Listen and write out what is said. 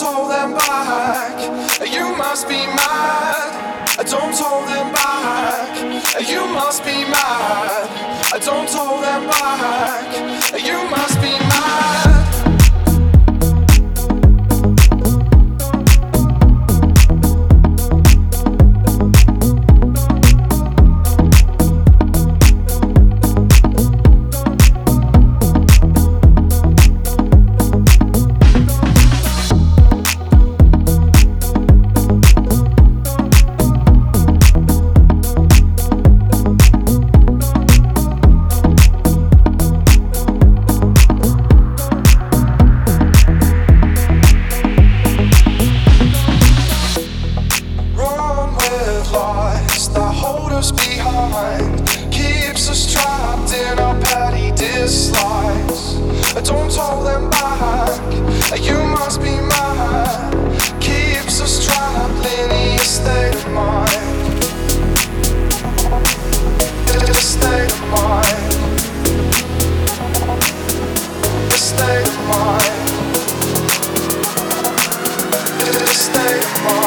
hold them back. You must be mad. Don't hold them back. You must be mad. Don't hold them back. You must be mad. Behind keeps us trapped in our petty dislikes. Don't hold them back. You must be mad. Keeps us trapped in a state of mind. A state of mind. A state of mind. A state of mind.